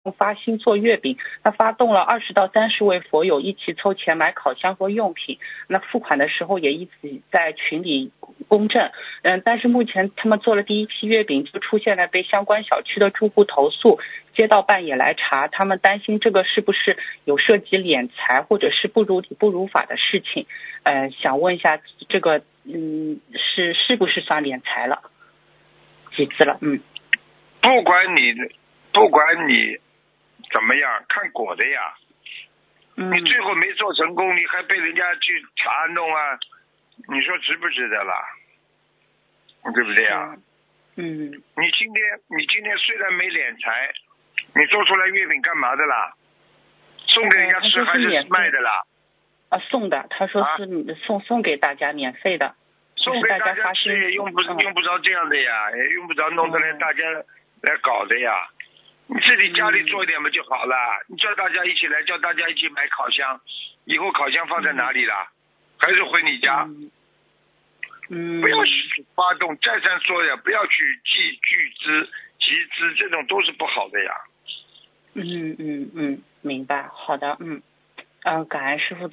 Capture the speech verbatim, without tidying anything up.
发心做月饼，那发动了二十到三十位佛友一起凑钱买烤箱和用品，那付款的时候也一起在群里公证。嗯，但是目前他们做了第一批月饼，就出现了被相关小区的住户投诉，街道办也来查，他们担心这个是不是有涉及敛财或者是不如理不如法的事情。呃，想问一下这个，嗯，是是不是算敛财了？几次了？嗯， 不管你不管你怎么样，看果的呀。 嗯， 你最后没做成功，你还被人家去查弄啊，你说值不值得啦？对不对呀？ 嗯， 你今天你今天虽然没敛财，你做出来月饼干嘛的啦？送给人家吃还是卖的啦？ 啊，送的，他说是送、啊、送给大家免费的， 送给大家吃也用不、嗯、用不着这样的呀，也用不着弄得来大家来搞的呀。嗯、你自己家里做一点不就好了？你叫大家一起来，叫大家一起买烤箱，以后烤箱放在哪里啦？嗯、还是回你家？ 嗯， 不要去发动，再三说呀，不要去集聚资、集资，这种都是不好的呀。 嗯嗯嗯，明白，好的，嗯，嗯、呃，感恩师父。